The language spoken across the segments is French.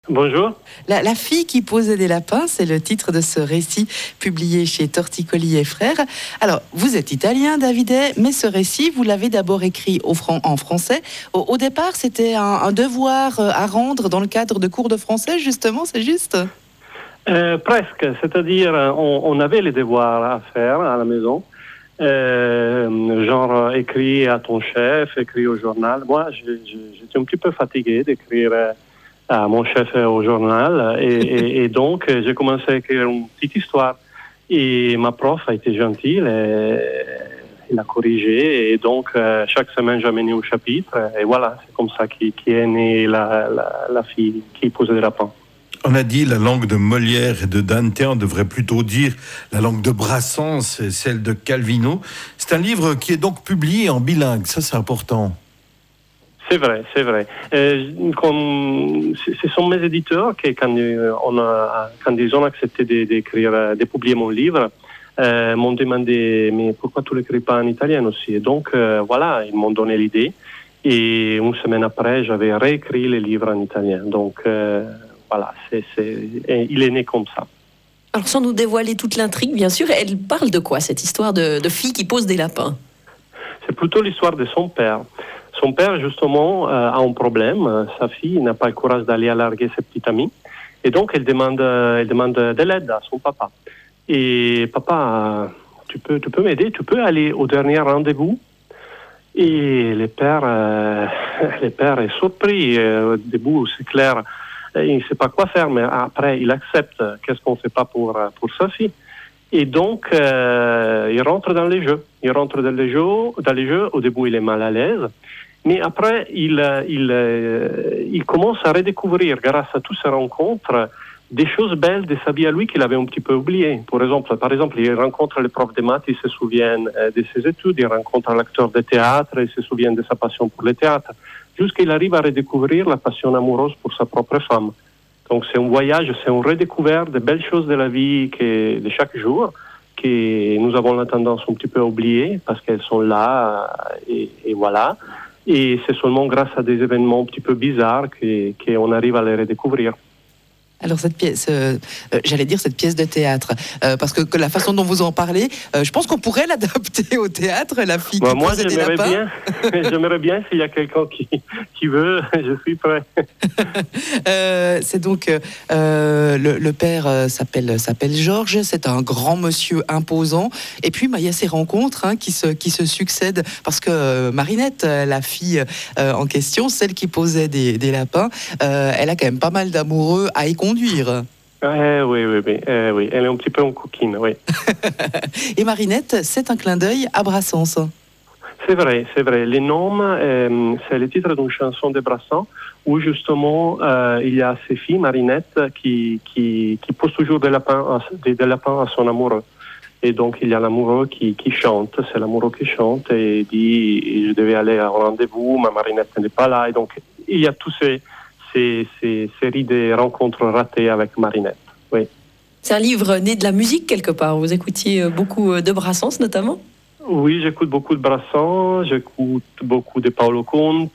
Bonjour. La fille qui posait des lapins, c'est le titre de ce récit publié chez Torticoli et Frères. Alors, vous êtes italien, Davidet, mais ce récit, vous l'avez d'abord écrit en français. Au départ, c'était un devoir à rendre dans le cadre de cours de français, justement, c'est juste? Presque, c'est-à-dire on avait les devoirs à faire à la maison, genre écrit à ton chef, écrit au journal. Moi, j'étais un petit peu fatigué d'écrire à mon chef au journal et donc j'ai commencé à écrire une petite histoire. Et ma prof a été gentille, elle a corrigé et donc chaque semaine j'amenais un chapitre et voilà, c'est comme ça qu'est née la fille qui posait des lapins. On a dit la langue de Molière et de Dante, on devrait plutôt dire la langue de Brassens et celle de Calvino. C'est un livre qui est donc publié en bilingue, ça c'est important. C'est vrai, c'est vrai. Ce sont mes éditeurs qui, quand ils ont accepté de publier mon livre, m'ont demandé mais pourquoi tu l'écris pas en italien aussi. Et donc voilà, ils m'ont donné l'idée. Et une semaine après, j'avais réécrit le livre en italien. Donc voilà, il est né comme ça. Alors sans nous dévoiler toute l'intrigue, bien sûr, elle parle de quoi cette histoire de fille qui pose des lapins? C'est plutôt l'histoire de son père. Son père, justement, a un problème. Sa fille n'a pas le courage d'aller larguer ses petits amis. Et donc, elle demande de l'aide à son papa. Et papa, tu peux m'aider? Tu peux aller au dernier rendez-vous? Et le père est surpris. Au début, c'est clair, il ne sait pas quoi faire, mais après, il accepte. Qu'est-ce qu'on ne fait pas pour sa fille? Et donc, il rentre dans les jeux. Il rentre dans les jeux. Au début, il est mal à l'aise. Mais après, il commence à redécouvrir, grâce à toutes ces rencontres, des choses belles de sa vie à lui qu'il avait un petit peu oubliées. Par exemple, il rencontre le prof de maths, il se souvient de ses études, il rencontre l'acteur de théâtre, il se souvient de sa passion pour le théâtre, jusqu'à qu'il arrive à redécouvrir la passion amoureuse pour sa propre femme. Donc c'est un voyage, c'est une redécouverte de belles choses de la vie de chaque jour que nous avons la tendance un petit peu à oublier parce qu'elles sont là et voilà. Et c'est seulement grâce à des événements un petit peu bizarres qu'on arrive à les redécouvrir. Alors cette pièce, j'allais dire cette pièce de théâtre, parce que la façon dont vous en parlez, je pense qu'on pourrait l'adapter au théâtre, la fille qui posait des lapins. J'aimerais bien s'il y a quelqu'un qui veut, je suis prêt. C'est donc le père s'appelle Georges, c'est un grand monsieur imposant, et puis il y a ces rencontres qui se succèdent, parce que Marinette, la fille en question, celle qui posait des lapins, elle a quand même pas mal d'amoureux à y conduire. Oui, elle est un petit peu en coquine, oui. Et Marinette, c'est un clin d'œil à Brassens. C'est vrai. Les noms, c'est le titre d'une chanson de Brassens où justement il y a ces filles, Marinette, qui posent toujours des lapins à son amoureux. Et donc il y a l'amoureux qui chante, c'est l'amoureux qui chante et dit je devais aller au rendez-vous, ma Marinette n'est pas là. Et donc il y a tous ces séries de rencontres ratées avec Marinette. Oui. C'est un livre né de la musique quelque part. Vous écoutiez beaucoup de Brassens notamment? Oui, j'écoute beaucoup de Brassens, j'écoute beaucoup de Paolo Conte.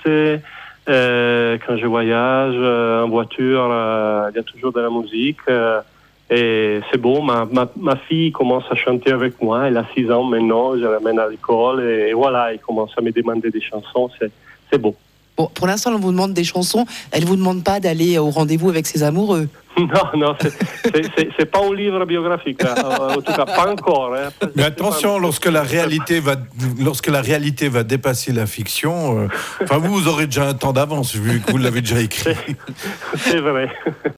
Quand je voyage en voiture, il y a toujours de la musique. Et c'est beau, ma fille commence à chanter avec moi. Elle a 6 ans maintenant, je l'amène à l'école. Et voilà, elle commence à me demander des chansons. C'est beau. Bon, pour l'instant, on vous demande des chansons. Elle ne vous demande pas d'aller au rendez-vous avec ses amoureux. Non, c'est pas un livre biographique. En tout cas, pas encore. Mais attention, lorsque la réalité va dépasser la fiction, vous aurez déjà un temps d'avance, vu que vous l'avez déjà écrit. C'est vrai.